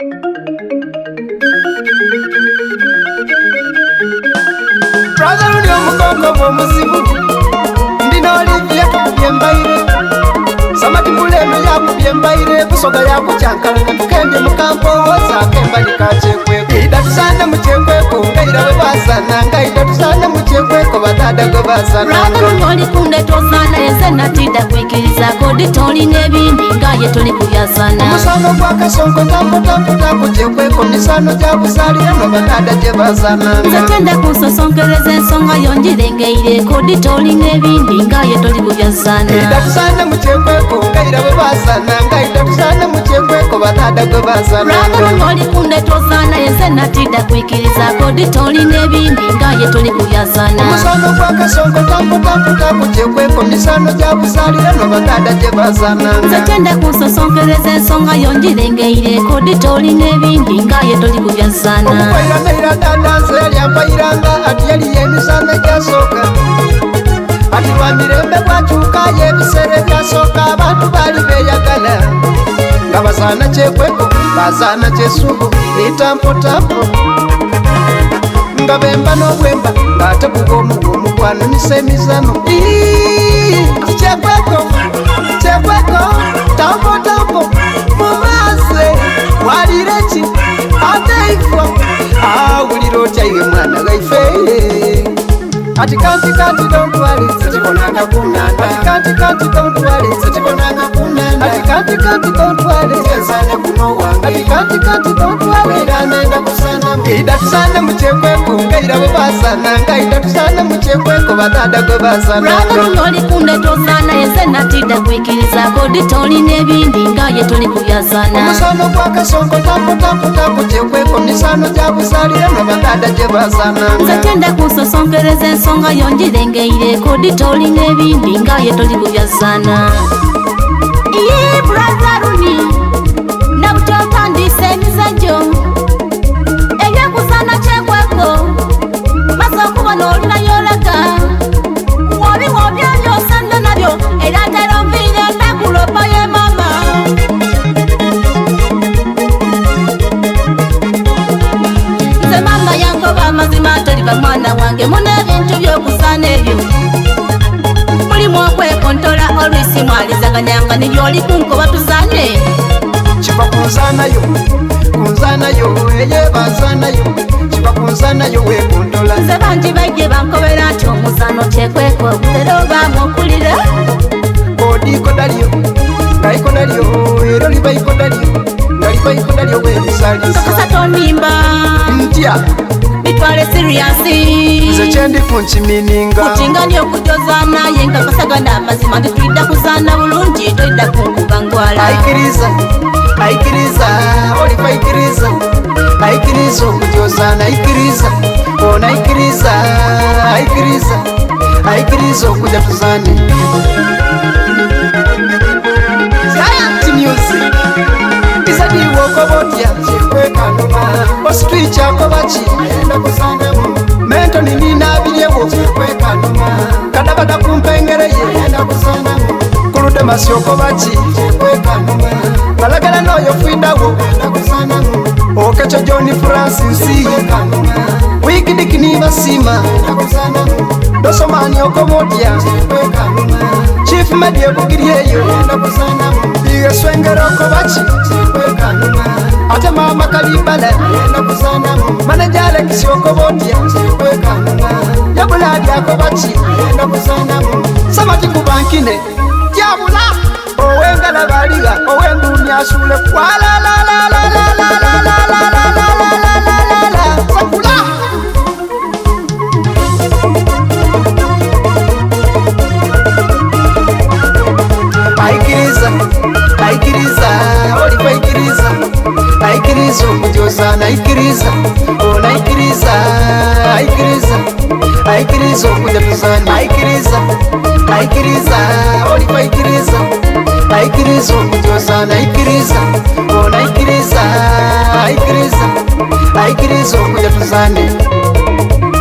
Brother ulio mukoko muzibu ndino Olivia byembaire samati muleme yakubye kusoga yakuchankala tukende mukampo woza kemba nikachekwe ida tusana muchekweko ngaira webasana ngaida tusana muchekweko batada go basana Brother oli kunde tosana yesena tida kwikiriza kodi toli nebindi ngaye toli kuyasana musano kwa kasongo tampo chekweko misano jabusalira no batada je basana nzetenda kusosonkereza ensonga yonjirengeire kodi toli nebindi ngaye toli kuyasana ida tusana muchekweko ngaira webasana ngaida tusana muchekweko batada go basana Brother oli kunde tosana yesena tida kwikiriza kodi toli nebindi ngaye toli kuyasana musano kwa kasongo tampo chekweko misano jabusalira no batada je basana nzetenda kusosonkereza ensonga yonjirengeire kodi toli nebindi ngaye toli kuyasana omukwairanira dandanze yalyampairanga ati yali yemisana gyasoka ati lwamirembe bwakyuka yebisere byasoka abantu bali beyagala nga bazana kyekweko bazana kyesubu nitampotampo nga bemba n'obwemba ng'ate buga omukwano nisemizano kyekweko tampotampo mumaze walireki ateifwa awulira otya mwana gaife ati kanti don't worry sitibonanga kunanda ati kanti don't worry sitibonanga kunanda ati kanti don't worry sezane kuno wange ati kanti don't worry nenda kusana ida tusana muchekweko ngaira basana ngaida tusana muchekweko batada go basana Brother oli kunde tosana yesena tida kwikiriza kodi toli nebindi ngaye toli kuyasana musano kwa kasongo tampo chekweko misano jabusalira no batada je basana nzetenda kusosonkereza ensonga yonjirengeire kodi toli nebindi ngaye toli kuyasana iye brother uni nabuchotandise emizajo ebyokusana kyekweko maze okubona olina yolaga wobiwo byobyosana nabyo era tero nviire ndakulopa ye mama nze mama yangoba amazima toliba mwana wange muna ebintu byokusana ebyo mulimu okwekontola olwisi mwalizaganyanga nibyoli kunkoba tuzane kiba kunzanayo eye banzanayo kiba kunzanayo wekontola nze bangi baije bankobera nti omuzano kyekweko lero bamuokulira odikodalyo ngaikodalyo ero libayikodalyo wemusaliza kakasa tonimba ntya bitwale siriasi nze kyendifu nkimininga kutingani okujoza naye nga kasagana amazima nditulidda kuzana bulungi tolidda kunkuba ngwala aikiriza olifa aikiriza okujozana aikiriza okuja tuzane Giant music isadiwokobotya kyekwekanuma ositwikyakobaki enda kusangamu mento nininabiryewo kyekwekanuma kadabada kumpengereye enda kusangamu kulude masyokobaki kyekwekanuma balagala noyo fwidawo enda kusangamu okecho John Francis wikidikini basima enda kusangamu dosomani okobotya kyekwekanuma chief media bugiryeyo enda kusangamu igeswengera okobaki kyekwekanuma ate mama kalibala enda kusangamu manajale kisyokobotya kyekwekanuma yabuladi akobaki enda kusangamu samati kubankine yabula owengala baliga owengulumya asule sakula aikiriza okujozana aikiriza okuja tuzana aikiriza olifa aikiriza okujozana aikiriza okuja tuzane